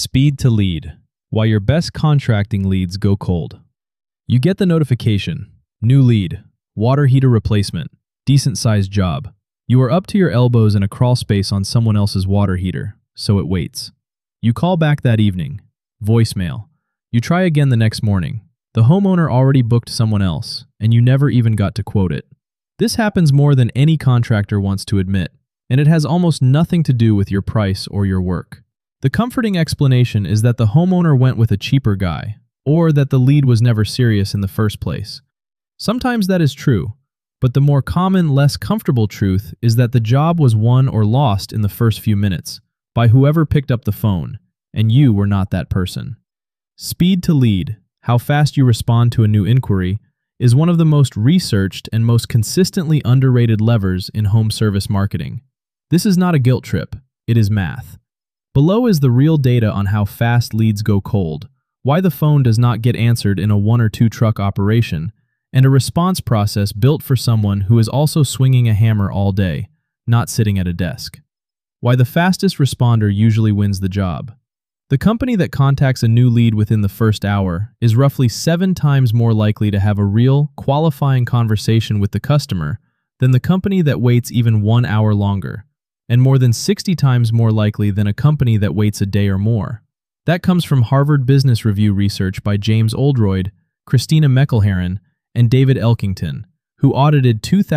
Speed to lead. Why your best contracting leads go cold. You get the notification. New lead. Water heater replacement. Decent sized job. You are up to your elbows in a crawl space on someone else's water heater, so it waits. You call back that evening. Voicemail. You try again the next morning. The homeowner already booked someone else, and you never even got to quote it. This happens more than any contractor wants to admit, and it has almost nothing to do with your price or your work. The comforting explanation is that the homeowner went with a cheaper guy, or that the lead was never serious in the first place. Sometimes that is true, but the more common, less comfortable truth is that the job was won or lost in the first few minutes by whoever picked up the phone, and you were not that person. Speed to lead, how fast you respond to a new inquiry, is one of the most researched and most consistently underrated levers in home service marketing. This is not a guilt trip, it is math. Below is the real data on how fast leads go cold, why the phone does not get answered in a 1 or 2 truck operation, and a response process built for someone who is also swinging a hammer all day, not sitting at a desk. Why the fastest responder usually wins the job. The company that contacts a new lead within the first hour is roughly 7 times more likely to have a real, qualifying conversation with the customer than the company that waits even 1 hour longer, and more than 60 times more likely than a company that waits a day or more. That comes from Harvard Business Review research by James Oldroyd, Christina McElherron, and David Elkington, who audited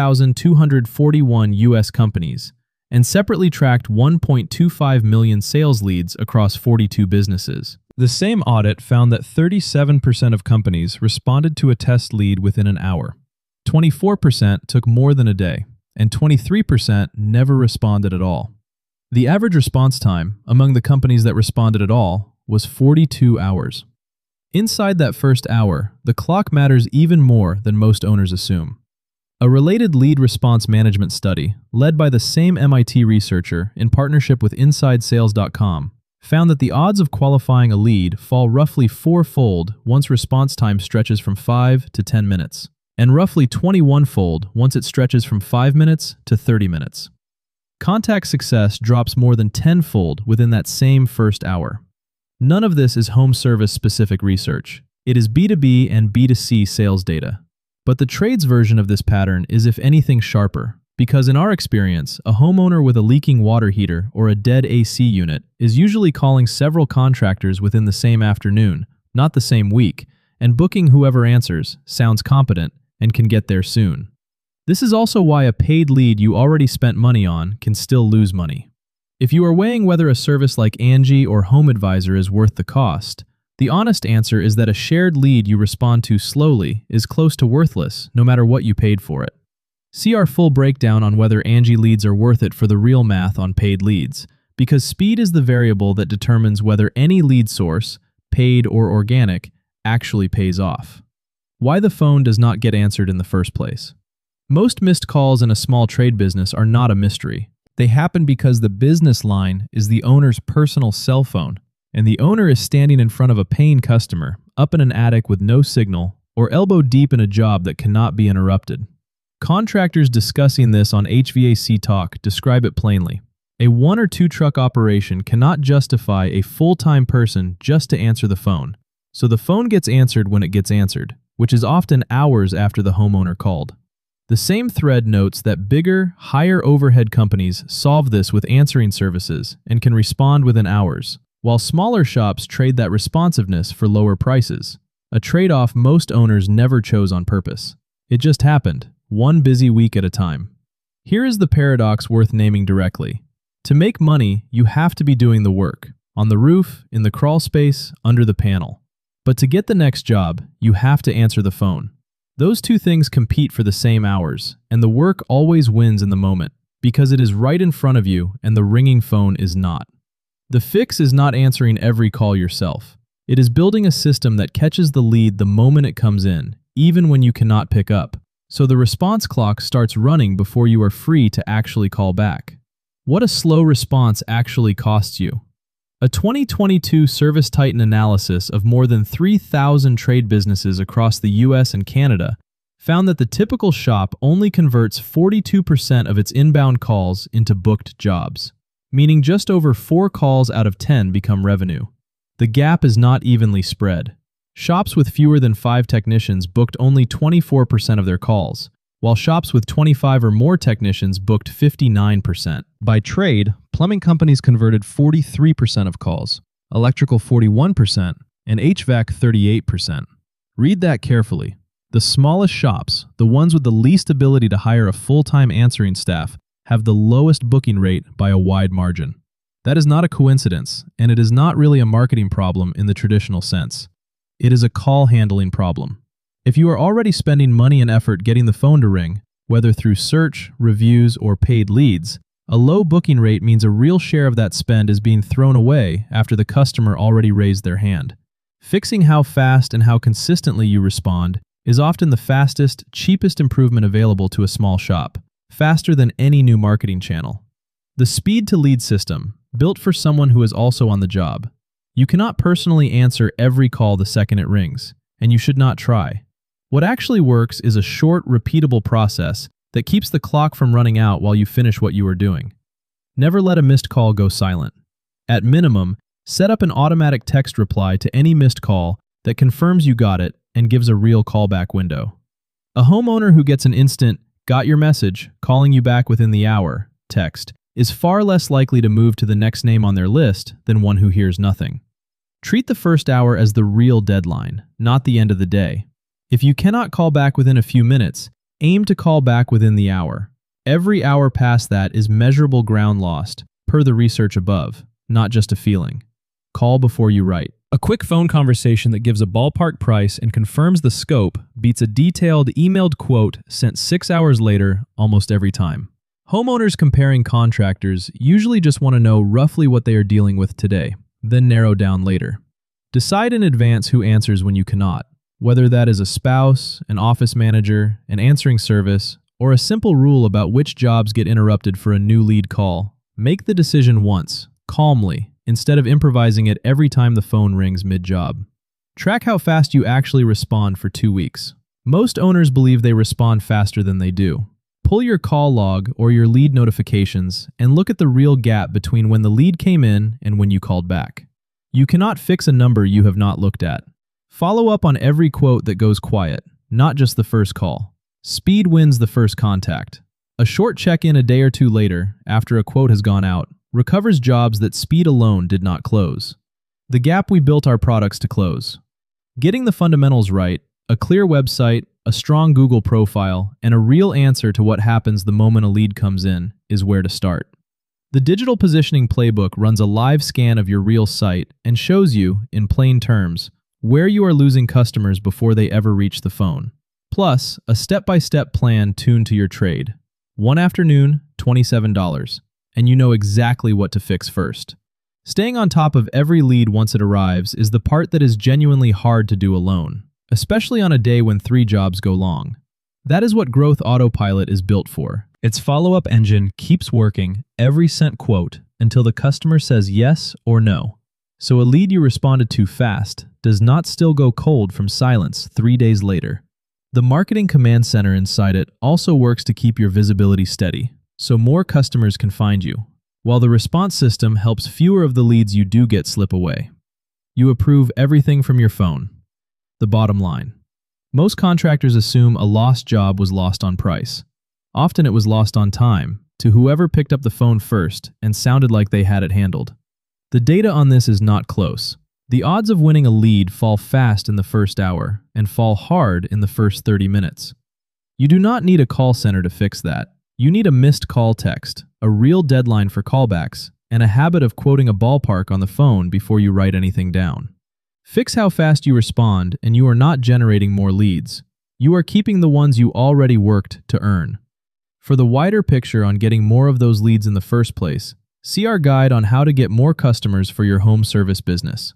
2,241 U.S. companies and separately tracked 1.25 million sales leads across 42 businesses. The same audit found that 37% of companies responded to a test lead within an hour, 24% took more than a day, and 23% never responded at all. The average response time among the companies that responded at all was 42 hours. Inside that first hour, the clock matters even more than most owners assume. A related lead response management study, led by the same MIT researcher in partnership with InsideSales.com, found that the odds of qualifying a lead fall roughly 4-fold once response time stretches from 5 to 10 minutes, and roughly 21-fold once it stretches from 5 minutes to 30 minutes. Contact success drops more than 10-fold within that same first hour. None of this is home service specific research. It is B2B and B2C sales data. But the trades version of this pattern is if anything sharper, because in our experience, a homeowner with a leaking water heater or a dead AC unit is usually calling several contractors within the same afternoon, not the same week, and booking whoever answers, sounds competent, and can get there soon. This is also why a paid lead you already spent money on can still lose money. If you are weighing whether a service like Angie or HomeAdvisor is worth the cost, the honest answer is that a shared lead you respond to slowly is close to worthless no matter what you paid for it. See our full breakdown on whether Angie leads are worth it for the real math on paid leads, because speed is the variable that determines whether any lead source, paid or organic, actually pays off. Why the phone does not get answered in the first place. Most missed calls in a small trade business are not a mystery. They happen because the business line is the owner's personal cell phone, and the owner is standing in front of a paying customer, up in an attic with no signal, or elbow deep in a job that cannot be interrupted. Contractors discussing this on HVAC Talk describe it plainly. A 1 or 2 truck operation cannot justify a full-time person just to answer the phone, so the phone gets answered when it gets answered, which is often hours after the homeowner called. The same thread notes that bigger, higher overhead companies solve this with answering services and can respond within hours, while smaller shops trade that responsiveness for lower prices, a trade-off most owners never chose on purpose. It just happened, one busy week at a time. Here is the paradox worth naming directly. To make money, you have to be doing the work, on the roof, in the crawl space, under the panel. But to get the next job, you have to answer the phone. Those two things compete for the same hours, and the work always wins in the moment, because it is right in front of you and the ringing phone is not. The fix is not answering every call yourself. It is building a system that catches the lead the moment it comes in, even when you cannot pick up, so the response clock starts running before you are free to actually call back. What a slow response actually costs you. A 2022 ServiceTitan analysis of more than 3,000 trade businesses across the US and Canada found that the typical shop only converts 42% of its inbound calls into booked jobs, meaning just over 4 calls out of 10 become revenue. The gap is not evenly spread. Shops with fewer than 5 technicians booked only 24% of their calls, while shops with 25 or more technicians booked 59%. By trade, plumbing companies converted 43% of calls, electrical 41%, and HVAC 38%. Read that carefully. The smallest shops, the ones with the least ability to hire a full-time answering staff, have the lowest booking rate by a wide margin. That is not a coincidence, and it is not really a marketing problem in the traditional sense. It is a call handling problem. If you are already spending money and effort getting the phone to ring, whether through search, reviews, or paid leads, a low booking rate means a real share of that spend is being thrown away after the customer already raised their hand. Fixing how fast and how consistently you respond is often the fastest, cheapest improvement available to a small shop, faster than any new marketing channel. The speed to lead system, built for someone who is also on the job. You cannot personally answer every call the second it rings, and you should not try. What actually works is a short, repeatable process that keeps the clock from running out while you finish what you are doing. Never let a missed call go silent. At minimum, set up an automatic text reply to any missed call that confirms you got it and gives a real callback window. A homeowner who gets an instant, "Got your message, calling you back within the hour" text is far less likely to move to the next name on their list than one who hears nothing. Treat the first hour as the real deadline, not the end of the day. If you cannot call back within a few minutes, aim to call back within the hour. Every hour past that is measurable ground lost, per the research above, not just a feeling. Call before you write. A quick phone conversation that gives a ballpark price and confirms the scope beats a detailed emailed quote sent 6 hours later almost every time. Homeowners comparing contractors usually just want to know roughly what they are dealing with today, then narrow down later. Decide in advance who answers when you cannot, whether that is a spouse, an office manager, an answering service, or a simple rule about which jobs get interrupted for a new lead call. Make the decision once, calmly, instead of improvising it every time the phone rings mid-job. Track how fast you actually respond for 2 weeks. Most owners believe they respond faster than they do. Pull your call log or your lead notifications and look at the real gap between when the lead came in and when you called back. You cannot fix a number you have not looked at. Follow up on every quote that goes quiet, not just the first call. Speed wins the first contact. A short check-in a day or two later, after a quote has gone out, recovers jobs that speed alone did not close. The gap we built our products to close. Getting the fundamentals right, a clear website, a strong Google profile, and a real answer to what happens the moment a lead comes in is where to start. The Digital Positioning Playbook runs a live scan of your real site and shows you, in plain terms, where you are losing customers before they ever reach the phone. Plus, a step-by-step plan tuned to your trade. One afternoon, $27, and you know exactly what to fix first. Staying on top of every lead once it arrives is the part that is genuinely hard to do alone, especially on a day when 3 jobs go long. That is what Growth Autopilot is built for. Its follow-up engine keeps working every sent quote until the customer says yes or no. So a lead you responded to fast does not still go cold from silence 3 days later. The Marketing Command Center inside it also works to keep your visibility steady, so more customers can find you, while the response system helps fewer of the leads you do get slip away. You approve everything from your phone. The bottom line. Most contractors assume a lost job was lost on price. Often it was lost on time, to whoever picked up the phone first and sounded like they had it handled. The data on this is not close. The odds of winning a lead fall fast in the first hour and fall hard in the first 30 minutes. You do not need a call center to fix that. You need a missed call text, a real deadline for callbacks, and a habit of quoting a ballpark on the phone before you write anything down. Fix how fast you respond and you are not generating more leads. You are keeping the ones you already worked to earn. For the wider picture on getting more of those leads in the first place, see our guide on how to get more customers for your home service business.